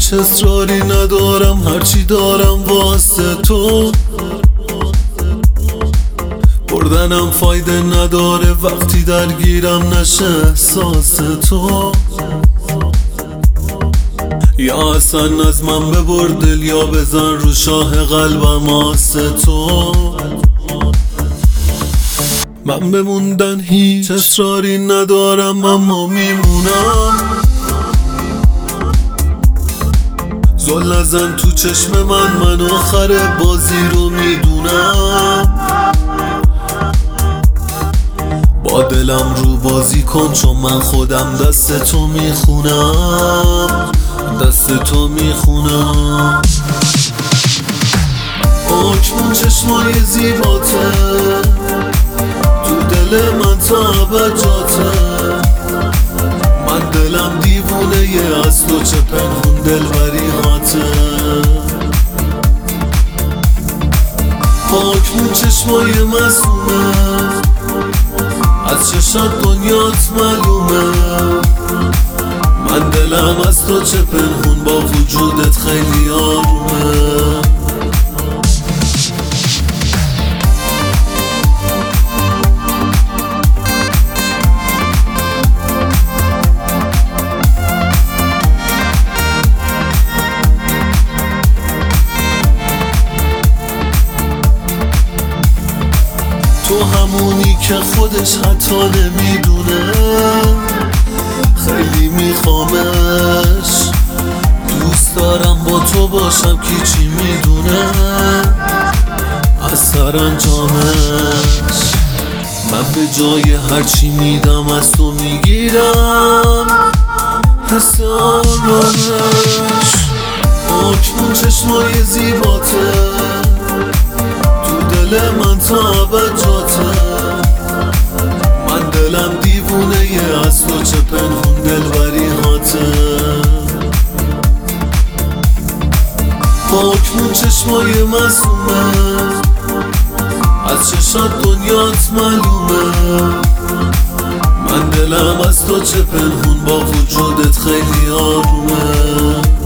هیچ اصراری ندارم، هرچی دارم واسه تو. بردنم فایده نداره وقتی درگیرم نشه احساس تو. یا اصلا از من ببر دل یا بزن رو شاه قلبم واسه تو. من بموندن هیچ اصراری ندارم اما میمونم. زل نزن تو چشم من آخر بازی رو میدونم. با دلم رو بازی کن چون من خودم دست تو میخونم، دست تو میخونم. حکم چشمای زیباته تو دل من تا ابد جاته. من دلم دیوونه یه از تو چه پنهون دلبریهاته. حکم چشمای معصومه از چشات دنیات معلومه. من دلم از تو چه پنهون با وجودت خیلی آرومه. تو همونی که خودش حتی نمیدونه خیلی میخوامش. دوست دارم با تو باشم کی چی میدونه از سرانجامش. من به جای هرچی میدم از تو میگیرم حس آرامش. حکم چشمای زیباته دل من تا ابد جاته. من دلم دیوونه یه از تو چه پنهون دلبریهاته. حکم چشمای معصومه از چشات دنیات معلومه. من دلم از تو چه پنهون با وجودت خیلی آرومه.